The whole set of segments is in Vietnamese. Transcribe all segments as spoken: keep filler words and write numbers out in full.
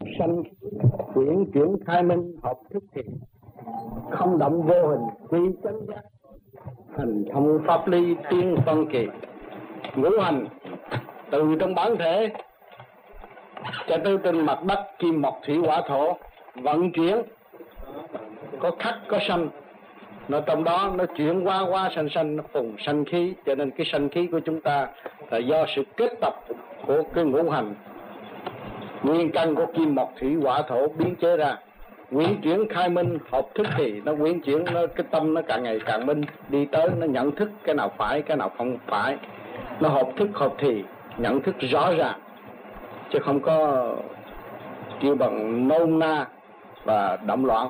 sanh chuyển chuyển khai minh hợp thức thì không động vô hình quy chánh giác hành thông pháp lý tiên phân kỳ ngũ hành từ trong bản thể cho tới trên mặt đất kim mộc thủy hỏa thổ vận chuyển có khắc có sanh, nó trong đó nó chuyển qua qua sanh sanh nó phùng sanh khí, cho nên cái sanh khí của chúng ta là do sự kết tập của cái ngũ hành nguyên căn của kim mộc thủy hỏa thổ biến chế ra. Quyển chuyển khai minh hợp thức thì nó quyển chuyển, nó cái tâm nó càng ngày càng minh, đi tới nó nhận thức cái nào phải cái nào không phải, nó hợp thức hợp thì nhận thức rõ ràng, chứ không có kêu bằng nôn na và động loạn.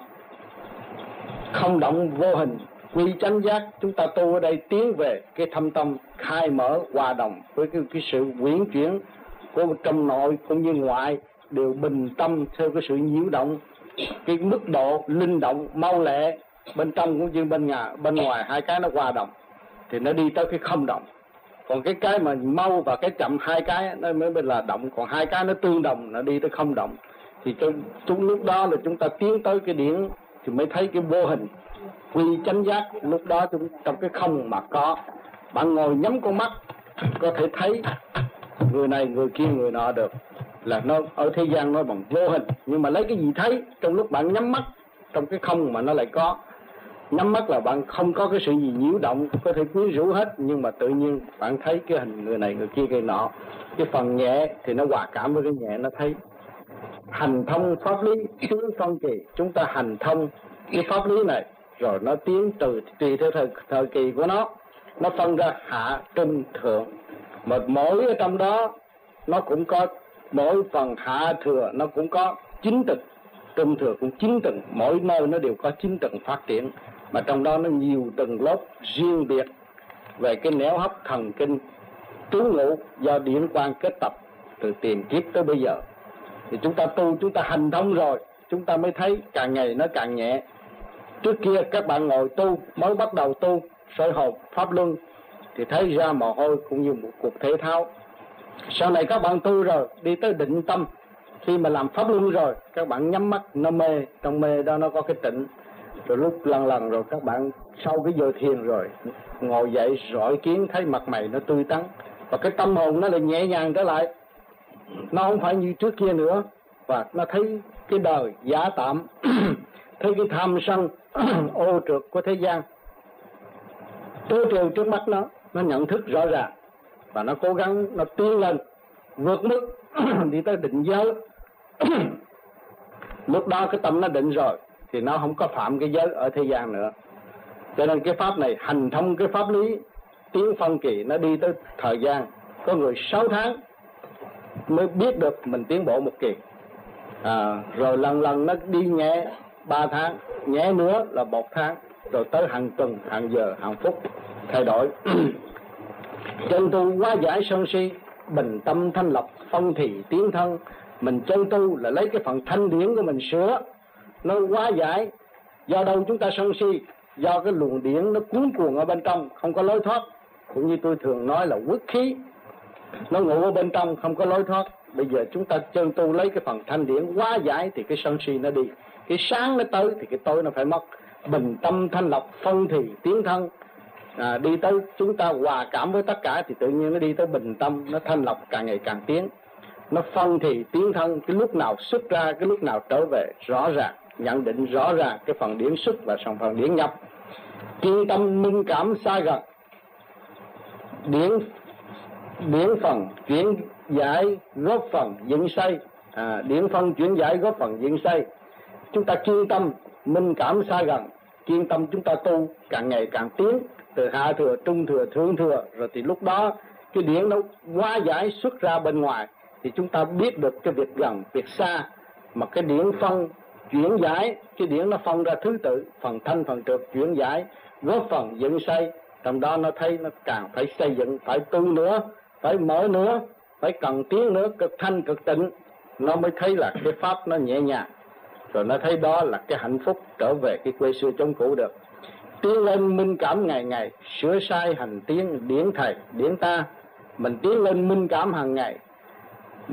Không động vô hình quy chánh giác, chúng ta tu ở đây tiến về cái thâm tâm khai mở hòa đồng với cái, cái sự quyển chuyển của trong nội cũng như ngoại đều bình tâm theo cái sự nhiễu động, cái mức độ linh động mau lẹ bên trong cũng như bên nhà bên ngoài, hai cái nó hòa đồng thì nó đi tới cái không động. Còn cái cái mà mau và cái chậm hai cái nó mới là động, còn hai cái nó tương đồng nó đi tới không động. Thì trong lúc đó là chúng ta tiến tới cái điển thì mới thấy cái vô hình quy chánh giác. Lúc đó chúng, trong cái không mà có, bạn ngồi nhắm con mắt có thể thấy người này người kia người nọ được, là nó ở thế gian nói bằng vô hình. Nhưng mà lấy cái gì thấy? Trong lúc bạn nhắm mắt trong cái không mà nó lại có. Nhắm mắt là bạn không có cái sự gì nhiễu động, có thể quyến rũ hết, nhưng mà tự nhiên bạn thấy cái hình người này người kia người nọ. Cái phần nhẹ thì nó hòa cảm với cái nhẹ, nó thấy. Hành thông pháp lý tướng phân kỳ, chúng ta hành thông cái pháp lý này rồi nó tiến từ tùy theo thời, thời kỳ của nó, nó phân ra hạ trung thượng, mà mỗi ở trong đó nó cũng có mỗi phần hạ thừa nó cũng có chín tầng, trung thừa cũng chín tầng, mỗi nơi nó đều có chín tầng phát triển, mà trong đó nó nhiều tầng lớp riêng biệt về cái nẻo hấp thần kinh tứ ngũ do điển quang kết tập từ tiền kiếp tới bây giờ. Thì chúng ta tu, chúng ta hành thông rồi, chúng ta mới thấy càng ngày nó càng nhẹ. Trước kia các bạn ngồi tu, mới bắt đầu tu soi hồn pháp luân thì thấy ra mồ hôi cũng như một cuộc thể thao. Sau này các bạn tu rồi, đi tới định tâm, khi mà làm pháp luân rồi, các bạn nhắm mắt, nó mê, trong mê đó nó có cái tịnh. Rồi lúc lần lần rồi các bạn sau cái giờ thiền rồi, ngồi dậy rọi kiến thấy mặt mày nó tươi tắn, và cái tâm hồn nó lại nhẹ nhàng trở lại. Nó không phải như trước kia nữa, và nó thấy cái đời giả tạm, thấy cái tham sân ô trượt của thế gian trơ trêu trước mắt nó, nó nhận thức rõ ràng và nó cố gắng nó tiến lên vượt mức đi tới định giới. Lúc đó cái tâm nó định rồi thì nó không có phạm cái giới ở thế gian nữa. Cho nên cái pháp này hành thông cái pháp lý tiến phân kỳ, nó đi tới thời gian có người sáu tháng mới biết được mình tiến bộ một kỳ, à, rồi lần lần nó đi nhẹ ba tháng, nhẹ nữa là một tháng, rồi tới hàng tuần, hàng giờ, hàng phút thay đổi. Chân tu hóa giải sân si, bình tâm thanh lọc, phân thì tiến thân. Mình chân tu là lấy cái phần thanh điển của mình sửa, nó hóa giải. Do đâu chúng ta sân si? Do cái luồng điển nó cuốn cuồng ở bên trong, không có lối thoát. Cũng như tôi thường nói là quyết khí, nó ngủ ở bên trong không có lối thoát. Bây giờ chúng ta chân tu lấy cái phần thanh điển hóa giải thì cái sân si nó đi, cái sáng nó tới thì cái tối nó phải mất. Bình tâm thanh lọc, phân thì tiến thân, à, đi tới chúng ta hòa cảm với tất cả thì tự nhiên nó đi tới bình tâm, nó thanh lọc càng ngày càng tiến. Nó phân thì tiến thân, cái lúc nào xuất ra, cái lúc nào trở về rõ ràng, nhận định rõ ràng cái phần điển xuất và phần điển nhập. Kiên tâm minh cảm xa gần, điển điển phần chuyển giải góp phần dựng xây, à, điển phân chuyển giải góp phần dựng xây. Chúng ta kiên tâm minh cảm xa gần, kiên tâm chúng ta tu càng ngày càng tiến, từ hạ thừa, trung thừa, thượng thừa, rồi thì lúc đó cái điển nó hóa giải xuất ra bên ngoài thì chúng ta biết được cái việc gần, việc xa. Mà cái điển phân chuyển giải, cái điển nó phân ra thứ tự, phần thanh, phần trượt chuyển giải góp phần dựng xây. Trong đó nó thấy nó càng phải xây dựng, phải tu nữa, phải mở nữa, phải cần tiến nữa, cực thanh cực tịnh, nó mới thấy là cái pháp nó nhẹ nhàng. Rồi nó thấy đó là cái hạnh phúc trở về cái quê xưa chống cũ được. Tiến lên minh cảm ngày ngày, sửa sai hành tiến, điển thầy, điển ta. Mình tiến lên minh cảm hàng ngày, mình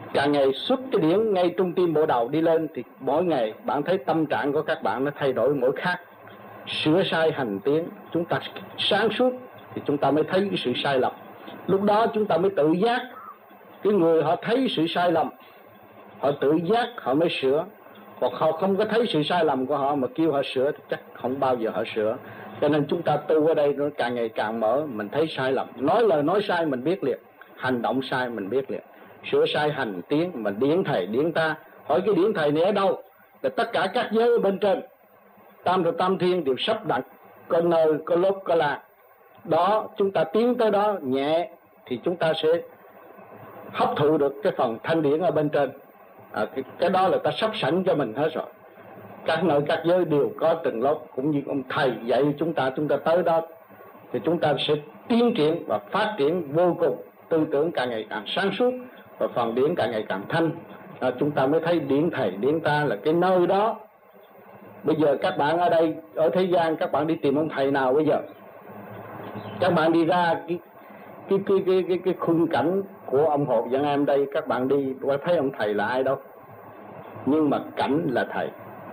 càng ngày xuất cái điển ngay trung tim bộ đầu đi lên, thì mỗi ngày bạn thấy tâm trạng của các bạn nó thay đổi mỗi khác. Sửa sai hành tiến, chúng ta sáng suốt thì chúng ta mới thấy cái sự sai lầm. Lúc đó chúng ta mới tự giác. Cái người họ thấy sự sai lầm, họ tự giác họ mới sửa. Còn họ không có thấy sự sai lầm của họ mà kêu họ sửa thì chắc không bao giờ họ sửa. Cho nên chúng ta tu ở đây nó càng ngày càng mở. Mình thấy sai lầm, nói lời nói sai mình biết liền, hành động sai mình biết liền. Sửa sai hành tiến, mình điển thầy điển ta. Hỏi cái điển thầy này ở đâu? Là tất cả các giới ở bên trên, tam thập tam thiên đều sắp đặt, có nơi, có lúc, có là. Đó, chúng ta tiến tới đó nhẹ thì chúng ta sẽ hấp thụ được cái phần thanh điển ở bên trên. À, cái, cái đó là ta sắp sẵn cho mình hết rồi. Các nơi các giới đều có từng lúc, cũng như ông thầy dạy chúng ta, chúng ta tới đó thì chúng ta sẽ tiến triển và phát triển vô cùng. Tư tưởng càng ngày càng sáng suốt và phần điển càng ngày càng thanh. À, chúng ta mới thấy điển thầy điển ta là cái nơi đó. Bây giờ các bạn ở đây ở thế gian, các bạn đi tìm ông thầy nào bây giờ? Các bạn đi ra cái cái cái cái cái, cái khung cảnh của ông Hộp Dẫn Em đây, các bạn đi có thấy ông thầy là ai đâu. Nhưng mà cảnh là thầy,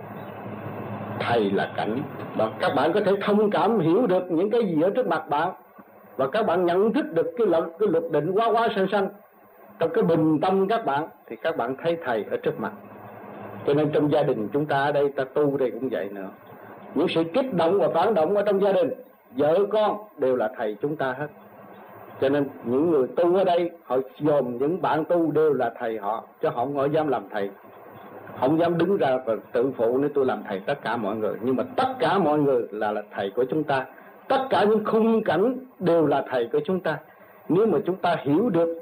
thầy là cảnh. Và các bạn có thể thông cảm hiểu được những cái gì ở trước mặt bạn, và các bạn nhận thức được cái luật cái luật định quá quá sanh sanh trong cái bình tâm các bạn, thì các bạn thấy thầy ở trước mặt. Cho nên trong gia đình chúng ta ở đây, ta tu đây cũng vậy nữa. Những sự kích động và phản động ở trong gia đình, vợ con đều là thầy chúng ta hết. Cho nên những người tu ở đây, họ dồn những bạn tu đều là thầy họ, chứ họ không dám làm thầy, không dám đứng ra và tự phụ nếu tôi làm thầy tất cả mọi người. Nhưng mà tất cả mọi người là, là thầy của chúng ta. Tất cả những khung cảnh đều là thầy của chúng ta. Nếu mà chúng ta hiểu được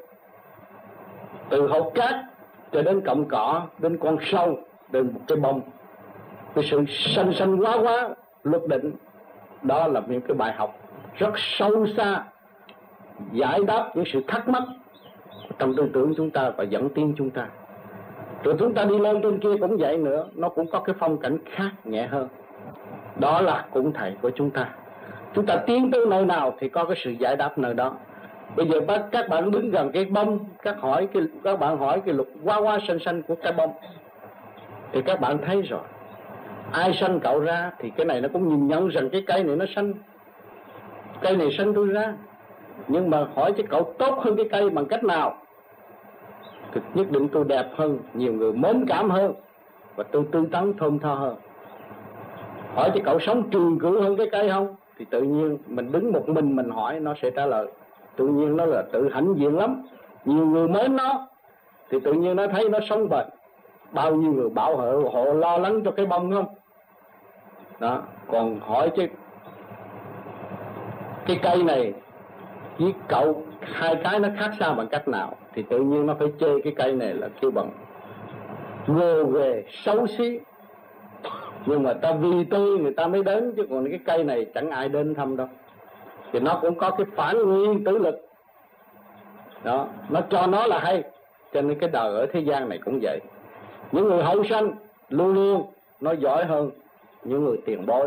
từ hột cát cho đến cọng cỏ, đến con sâu, đến một cái bông, cái sự sanh sanh quá quá luật định, đó là những cái bài học rất sâu xa, giải đáp những sự thắc mắc trong tư tưởng chúng ta và dẫn tiến chúng ta. Rồi chúng ta đi lên trên kia cũng vậy nữa, nó cũng có cái phong cảnh khác nhẹ hơn. Đó là cũng thầy của chúng ta. Chúng ta tiến tới nơi nào thì có cái sự giải đáp nơi đó. Bây giờ các bạn đứng gần cái bông, các hỏi cái các bạn hỏi cái luật quá quá sanh sanh của cái bông, thì các bạn thấy rồi, ai sanh cậu ra thì cái này nó cũng nhìn nhận rằng cái cây này nó sanh, cây này sanh tôi ra. Nhưng mà hỏi cho cậu tốt hơn cái cây bằng cách nào, thì nhất định tôi đẹp hơn, nhiều người mến cảm hơn, và tôi tươi tắn thơm tho hơn. Hỏi cho cậu sống trường cửu hơn cái cây không, thì tự nhiên mình đứng một mình mình hỏi nó sẽ trả lời. Tự nhiên nó là tự hãnh diện lắm, nhiều người mến nó, thì tự nhiên nó thấy nó sống bền. Bao nhiêu người bảo hộ, hộ lo lắng cho cái bông không đó. Còn hỏi chứ cái cây này với cậu hai cái nó khác xa bằng cách nào, thì tự nhiên nó phải chê cái cây này là kêu bằng gồ ghề xấu xí. Nhưng mà ta vì tôi người ta mới đến, chứ còn cái cây này chẳng ai đến thăm đâu. Thì nó cũng có cái phản nguyên tử lực đó, nó cho nó là hay. Cho nên cái đời ở thế gian này cũng vậy. Những người hậu sanh luôn luôn nó giỏi hơn những người tiền bối.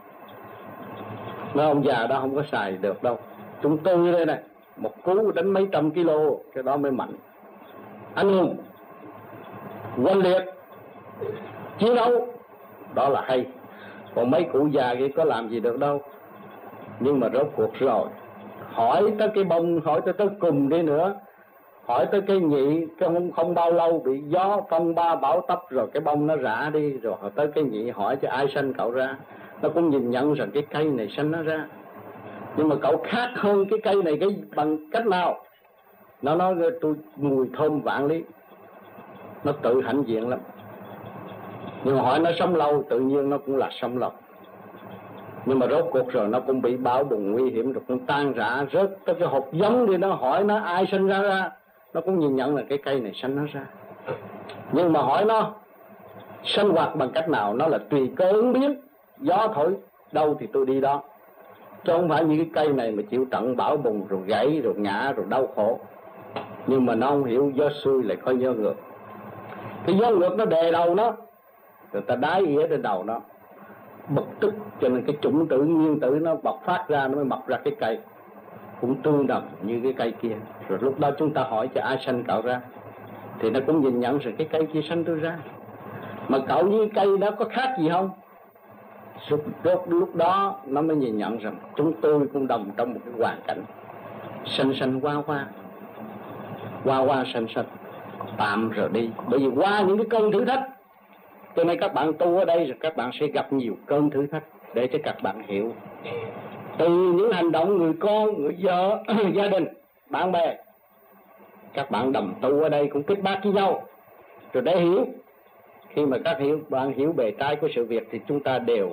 Mấy ông già đó không có xài được đâu. Chúng tôi đây này, một cú đánh mấy trăm kilo, cái đó mới mạnh. Anh hùng quân liệt chiến đấu, đó là hay. Còn mấy cụ già kia có làm gì được đâu. Nhưng mà rốt cuộc rồi, hỏi tới cái bông, hỏi tới tới cùng đi nữa, hỏi tới cái nhị, không, không bao lâu bị gió phong ba bão tấp rồi cái bông nó rã đi. Rồi hỏi tới cái nhị, hỏi cho ai sanh cậu ra, nó cũng nhìn nhận rằng cái cây này sanh nó ra. Nhưng mà cậu khác hơn cái cây này cái bằng cách nào? Nó nói tôi mùi thơm vạn lý, nó tự hãnh diện lắm. Nhưng mà hỏi nó sống lâu, tự nhiên nó cũng là sống lâu. Nhưng mà rốt cuộc rồi nó cũng bị bão bùng nguy hiểm, rồi cũng tan rã rớt tới cái hộp giống đi. Nó hỏi nó ai sinh ra ra, nó cũng nhìn nhận là cái cây này sinh nó ra. Nhưng mà hỏi nó sinh hoạt bằng cách nào, nó là tùy cơ ứng biến, gió thổi đâu thì tôi đi đó. Chứ không phải như cái cây này mà chịu trận bão bùng rồi gãy rồi ngã rồi đau khổ. Nhưng mà nó không hiểu gió xuôi lại có gió ngược. Cái gió ngược nó đè đầu nó, rồi ta đái ỉa trên đầu nó, bực tức. Cho nên cái chủng tử nguyên tử nó bộc phát ra, nó mới mọc ra cái cây cũng tương đồng như cái cây kia. Rồi lúc đó chúng ta hỏi cho ai sanh cậu ra, thì nó cũng nhìn nhận rồi cái cây kia sanh tôi ra. Mà cậu với cây đó có khác gì không? Lúc, lúc đó nó mới nhìn nhận rằng chúng tôi cũng đồng trong một cái hoàn cảnh sanh sanh qua qua, qua qua sanh sanh, tạm rồi đi. Bởi vì qua những cái cơn thử thách, cho nên các bạn tu ở đây rồi các bạn sẽ gặp nhiều cơn thử thách để cho các bạn hiểu. Từ những hành động người con, người vợ, gia đình, bạn bè, các bạn đồng tu ở đây cũng kết bác với nhau rồi để hiểu. Khi mà các hiểu bạn hiểu bề trái của sự việc thì chúng ta đều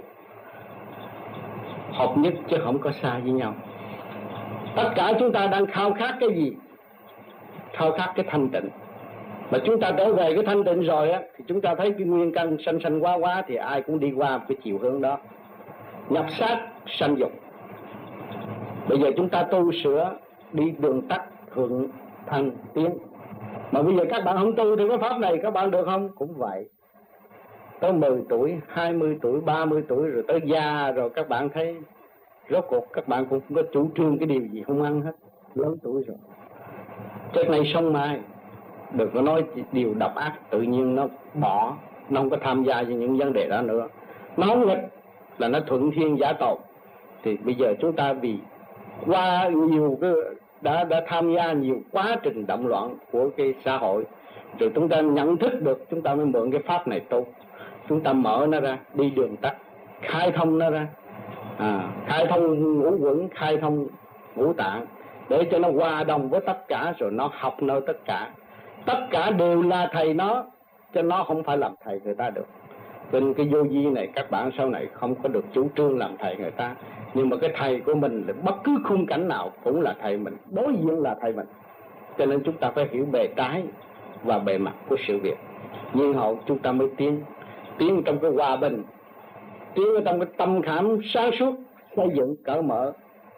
hợp nhất chứ không có xa với nhau. Tất cả chúng ta đang khao khát cái gì? Khao khát cái thanh tịnh. Mà chúng ta trở về cái thanh tịnh rồi á, thì chúng ta thấy cái nguyên căn sanh sanh qua qua thì ai cũng đi qua cái chiều hướng đó, nhập sát sanh dục. Bây giờ chúng ta tu sửa đi đường tắt thượng thăng tiến. Mà bây giờ các bạn không tu thì cái pháp này các bạn được không? Cũng vậy. Tới mười tuổi, hai mươi tuổi, ba mươi tuổi rồi tới già rồi các bạn thấy rốt cuộc các bạn cũng không có chủ trương cái điều gì không ăn hết. Lớn tuổi rồi. Chết này sống mai. Đừng có nói điều độc ác, tự nhiên nó bỏ, nó không có tham gia vào những vấn đề đó nữa. Nó không nghịch là nó thuận thiên giả tồn. Thì bây giờ chúng ta vì qua nhiều cái đã đã tham gia nhiều quá trình động loạn của cái xã hội, rồi chúng ta nhận thức được, chúng ta mới mượn cái pháp này tu. Chúng ta mở nó ra, đi đường tắt, khai thông nó ra, à, khai thông ngũ quẩn, khai thông ngũ tạng, để cho nó hòa đồng với tất cả, rồi nó học nơi tất cả. Tất cả đều là thầy nó, cho nó không phải làm thầy người ta được. Bên cái vô vi này các bạn sau này không có được chủ trương làm thầy người ta. Nhưng mà cái thầy của mình là bất cứ khung cảnh nào cũng là thầy mình, đối diện là thầy mình. Cho nên chúng ta phải hiểu bề trái và bề mặt của sự việc. Nhưng hậu chúng ta mới tiến, tiến trong cái hòa bình, tiến trong cái tâm khảm sáng suốt, xây dựng cởi mở,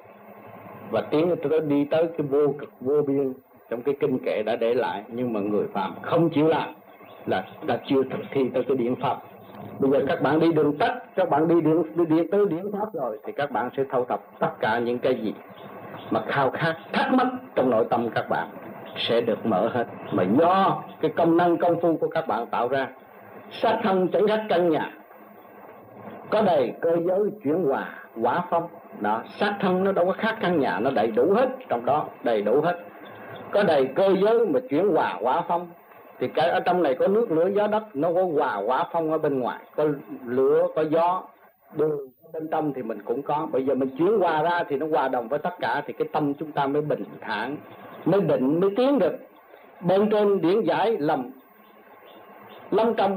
và tiến tới đi tới cái vô cực vô biên trong cái kinh kệ đã để lại. Nhưng mà người phạm không chịu làm là đã chưa thực thi tới cái điển pháp. Bây giờ các bạn đi đường tắt, các bạn đi đường đi, đi tới điển pháp rồi thì các bạn sẽ thâu thập tất cả những cái gì mà khao khát thắc mắc trong nội tâm các bạn sẽ được mở hết. Mà do cái công năng công phu của các bạn tạo ra, sát thân chẳng khác căn nhà, có đầy cơ giới chuyển hòa quả phong đó. Sát thân nó đâu có khác căn nhà, nó đầy đủ hết trong đó, đầy đủ hết. Có đầy cơ giới mà chuyển hòa quả phong, thì cái ở trong này có nước lửa gió đất, nó có hòa quả phong ở bên ngoài, có lửa có gió, đường bên trong thì mình cũng có. Bây giờ mình chuyển hòa ra thì nó hòa đồng với tất cả, thì cái tâm chúng ta mới bình thản, mới định, mới tiến được. Bên trên điển giải lầm lâm trong,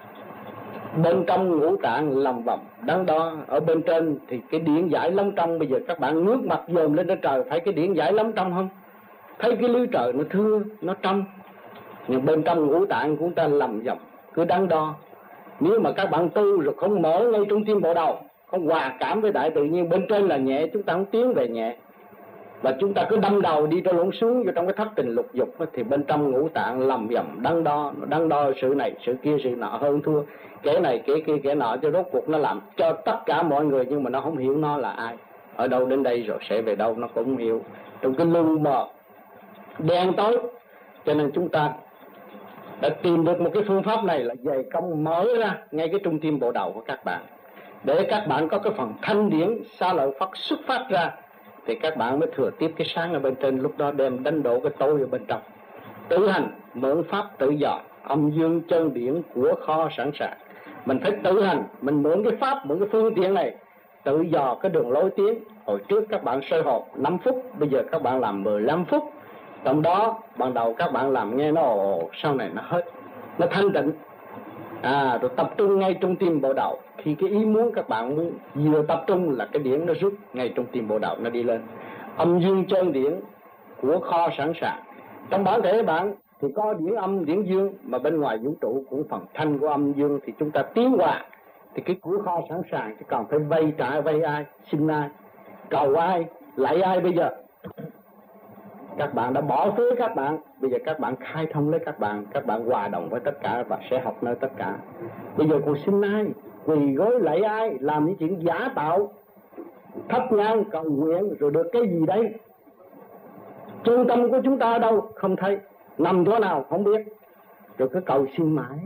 bên trong ngũ tạng lầm vòng đắn đo. Ở bên trên thì cái điển giải lâm trong, bây giờ các bạn ngước mặt dòm lên trên trời, thấy cái điển giải lâm trong không? Thấy cái lưới trời nó thưa, nó trong. Nhưng bên trong ngũ tạng của chúng ta lầm vòng, cứ đắn đo. Nếu mà các bạn tu rồi không mở ngay trung tim bộ đầu, không hòa cảm với đại tự nhiên, bên trên là nhẹ, chúng ta không tiến về nhẹ, và chúng ta cứ đâm đầu đi cho lộn xuống vô trong cái thất tình lục dục, thì bên trong ngũ tạng lầm vòng đắn đo, đắn đo sự này sự kia sự nọ, hơn thua kẻ này kẻ kia kẻ nọ, cho rốt cuộc nó làm cho tất cả mọi người, nhưng mà nó không hiểu nó là ai, ở đâu đến đây rồi sẽ về đâu nó cũng không hiểu, trong cái lu mờ đen tối. Cho nên chúng ta đã tìm được một cái phương pháp này là dày công mở ra ngay cái trung tim bộ đầu của các bạn, để các bạn có cái phần thanh điển xa lợi Phật xuất phát ra, thì các bạn mới thừa tiếp cái sáng ở bên trên, lúc đó đem đánh đổ cái tối ở bên trong. Tự hành mượn pháp tự dò, âm dương chân điển của kho sẵn sàng. Mình phải tự hành, mình mượn cái pháp, mượn cái phương tiện này, tự dò cái đường lối tiến. Hồi trước các bạn sơ hồn năm phút, bây giờ các bạn làm mười lăm phút. Trong đó ban đầu các bạn làm nghe nó ồ, sau này nó hết, nó thanh tịnh, à, rồi tập trung ngay trong tim bộ đầu. Khi cái ý muốn các bạn muốn vừa tập trung là cái điển nó rút ngay trong tim bộ đầu, nó đi lên. Âm dương chân điển của kho sẵn sàng. Trong bản thể bạn thì có điển âm, điển dương, mà bên ngoài vũ trụ cũng phần thanh của âm dương, thì chúng ta tiến hòa. Thì cái của kho sẵn sàng, chứ còn phải vay trả vay ai, xin ai, cầu ai, lại ai bây giờ? Các bạn đã bỏ phế các bạn, bây giờ các bạn khai thông lấy các bạn, các bạn hòa đồng với tất cả và sẽ học nơi tất cả. Bây giờ còn xin ai, quỳ gối lạy ai, làm những chuyện giả tạo, thắp nhang cầu nguyện rồi được cái gì đấy? Trung tâm của chúng ta ở đâu? Không thấy. Nằm chỗ nào? Không biết. rồi cứ cầu xin mãi.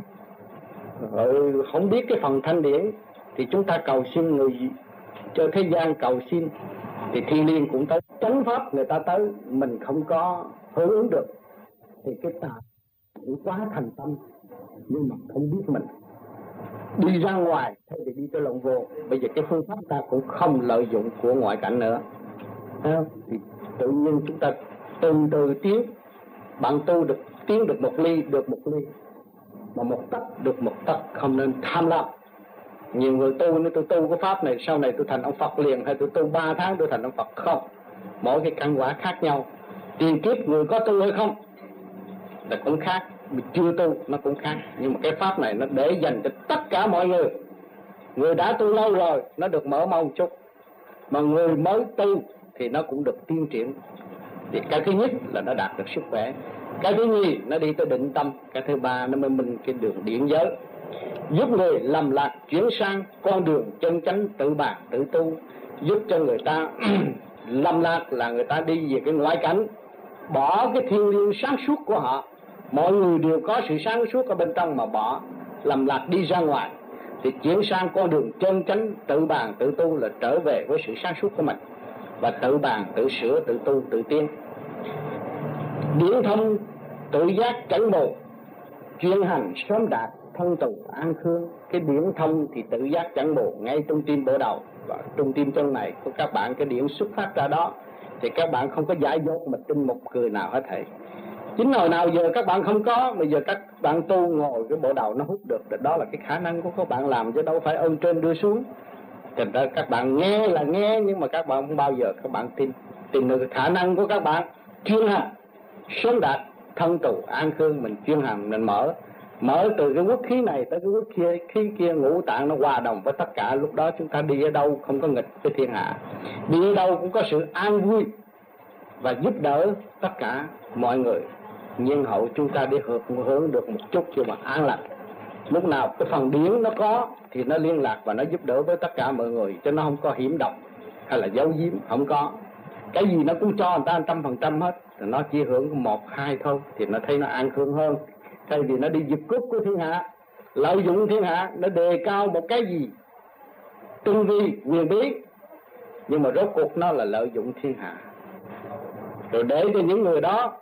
Rồi không biết cái phần thanh điển thì chúng ta cầu xin người cho thế gian cầu xin thì thiên liêng cũng tới, chánh pháp người ta tới, mình không có hưởng ứng được thì cái ta cũng quá thành tâm nhưng mà không biết mình đi ra ngoài thay vì đi tới lộn vô. Bây giờ cái phương pháp ta cũng không lợi dụng của ngoại cảnh nữa, thì tự nhiên chúng ta từ từ tiến. Bạn tu được tiến được một ly được một ly, mà một tấc được một tấc, không nên tham lam. Nhiều người tu nếu tôi tu cái pháp này sau này tôi thành ông Phật liền, hay tôi tu ba tháng tôi thành ông Phật, không. Mỗi cái căn quả khác nhau. Tiền kiếp người có tu hay không là cũng khác, mình chưa tu nó cũng khác. Nhưng mà cái pháp này nó để dành cho tất cả mọi người. Người đã tu lâu rồi nó được mở mong một chút, mà người mới tu thì nó cũng được tiến triển. Thì cái thứ nhất là nó đạt được sức khỏe, cái thứ nhì nó đi tới định tâm, cái thứ ba nó mới minh cái đường điển giới, giúp người lầm lạc chuyển sang con đường chân chánh tự bàn tự tu, giúp cho người ta lầm lạc là người ta đi về cái ngoại cảnh, bỏ cái thiên liêng sáng suốt của họ. Mọi người đều có sự sáng suốt ở bên trong mà bỏ, lầm lạc đi ra ngoài thì chuyển sang con đường chân chánh tự bàn tự tu là trở về với sự sáng suốt của mình và tự bàn tự sửa tự tu tự tiến. Điển thông tự giác cảnh bộ, chuyên hành sớm đạt thân tù an khương. Cái điển thông thì tự giác chẳng bộ ngay trong tim bộ đầu, và trong tim chân này của các bạn cái điển xuất phát ra đó thì các bạn không có giải dốt mà tin một người nào hết thầy. Chính hồi nào giờ các bạn không có, bây giờ các bạn tu ngồi cái bộ đầu nó hút được, đó là cái khả năng của các bạn làm chứ đâu phải ơn trên đưa xuống. Thành ra các bạn nghe là nghe nhưng mà các bạn không bao giờ các bạn tin. Tin được khả năng của các bạn chuyên hành sớm đạt thân tù an khương. Mình chuyên hành mình mở mở từ cái quốc khí này tới cái quốc kia, khí kia ngũ tạng nó hòa đồng với tất cả. Lúc đó chúng ta đi ở đâu không có nghịch với thiên hạ, đi ở đâu cũng có sự an vui và giúp đỡ tất cả mọi người. Nhiên hậu chúng ta đi hưởng, hưởng được một chút chứ mà an lành. Lúc nào cái phần điển nó có thì nó liên lạc và nó giúp đỡ với tất cả mọi người, cho nó không có hiểm độc hay là giấu giếm, không có. Cái gì nó cũng cho người ta trăm phần trăm hết, nó chỉ hưởng một hai thôi thì nó thấy nó an khương hơn. Thay vì nó đi giật cướp của thiên hạ, lợi dụng thiên hạ, nó đề cao một cái gì tinh vi quyền bí, nhưng mà rốt cuộc nó là lợi dụng thiên hạ, rồi để cho những người đó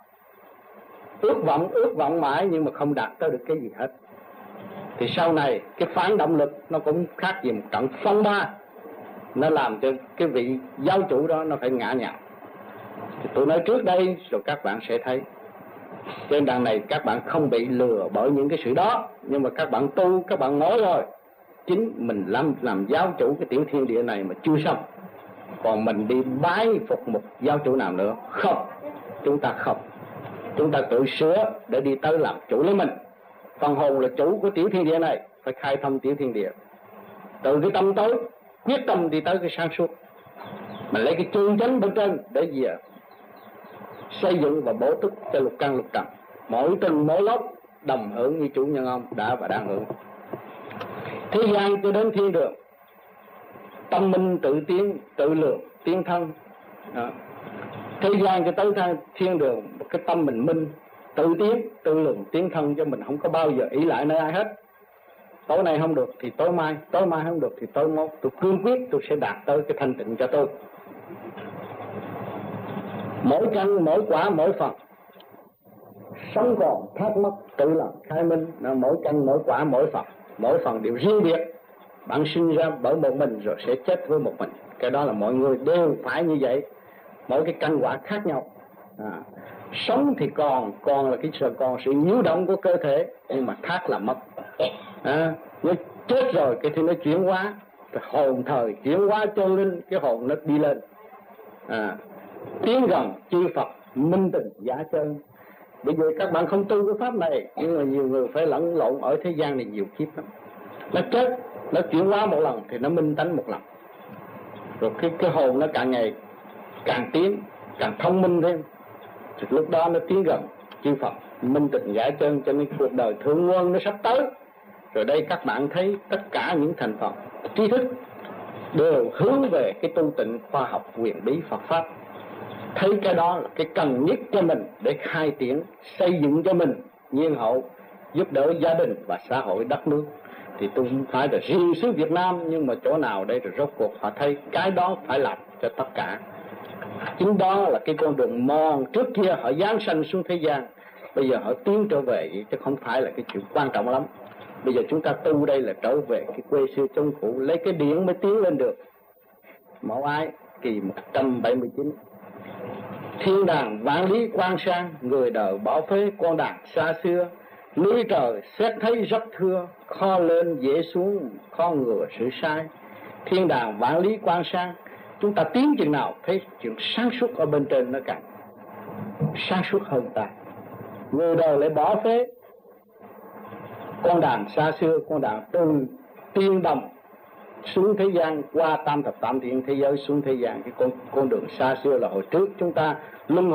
ước vọng ước vọng mãi nhưng mà không đạt tới được cái gì hết. Thì sau này cái phản động lực nó cũng khác gì một trận phong ba, nó làm cho cái vị giáo chủ đó nó phải ngã nhào. Thì tôi nói trước đây rồi các bạn sẽ thấy trên đằng này các bạn không bị lừa bởi những cái sự đó, nhưng mà các bạn tu, các bạn nói rồi chính mình làm làm giáo chủ cái tiểu thiên địa này mà chưa xong, còn mình đi bái phục một giáo chủ nào nữa không. Chúng ta không, chúng ta tự sửa để đi tới làm chủ lấy mình. Phần hồn là chủ của tiểu thiên địa này, phải khai thông tiểu thiên địa từ cái tâm tối, quyết tâm đi tới cái sáng suốt. Mình lấy cái chân chánh bên trên để gì ạ? Xây dựng và bổ túc cho lục căn lục trần, mỗi từng mỗi lớp đồng hưởng như chủ nhân ông đã và đang hưởng. Thế gian cho đến thiên đường, tâm minh tự tiến, tự lượng tiến thân. Đó. Thế gian cho tới thiên đường, cái tâm mình minh, tự tiến, tự lượng tiến thân, cho mình không có bao giờ ý lại nơi ai hết. Tối nay không được thì tối mai, tối mai không được thì tối mốt, tôi cương quyết tôi sẽ đạt tới cái thanh tịnh cho tôi. Mỗi căn, mỗi quả, mỗi phần, sống còn thắc mắc tự làm khai minh. Mỗi căn, mỗi quả, mỗi phần, mỗi phần đều riêng biệt. Bạn sinh ra bởi một mình rồi sẽ chết với một mình. Cái đó là mọi người đều phải như vậy. Mỗi cái căn quả khác nhau. À, sống thì còn, còn là cái sự còn sự nhiễu động của cơ thể, nhưng mà thác là mất. À, nó chết rồi cái thì nó chuyển hóa, cái hồn thời chuyển hóa chân linh, cái hồn nó đi lên. À, tiến gần chư Phật minh tình giả chân. Bây giờ các bạn không tu cái pháp này, nhưng mà nhiều người phải lẫn lộn ở thế gian này nhiều kiếp lắm. Nó chết, nó chuyển hóa một lần thì nó minh tánh một lần, rồi cái cái hồn nó càng ngày càng tiến, càng thông minh thêm, thì lúc đó nó tiến gần chư Phật minh tịnh giải chân. Cho nên cuộc đời thượng nguồn nó sắp tới rồi đây. Các bạn thấy tất cả những thành phần trí thức đều hướng về cái tu tịnh khoa học quyền bí Phật pháp. Thấy cái đó là cái cần nhất cho mình để khai triển xây dựng cho mình nhiên hậu giúp đỡ gia đình và xã hội đất nước. Thì tôi không phải là riêng xứ Việt Nam, nhưng mà chỗ nào đây rồi rốt cuộc họ thấy cái đó phải làm cho tất cả. Chính đó là cái con đường mòn trước kia họ giáng sanh xuống thế gian, bây giờ họ tiến trở về, chứ không phải là cái chuyện quan trọng lắm. Bây giờ chúng ta tu đây là trở về cái quê xưa trong cũ, lấy cái điển mới tiến lên được. Mẫu Ái kỳ một trăm bảy mươi chín. Thiên đàng vạn lý quang sang, người đời bỏ phế con đàn xa xưa. Núi trời xét thấy rất thưa, kho lên dễ xuống, kho ngừa sự sai. Thiên đàng vạn lý quang sang, chúng ta tiến chừng nào thấy chuyện sáng suốt ở bên trên nó càng sáng suốt hơn ta. Người đời lại bỏ phế con đàn xa xưa, con đàn từ tiên đồng xuống thế gian, qua tam thập tam thiện thế giới xuống thế gian. Cái con con đường xa xưa là hồi trước chúng ta luân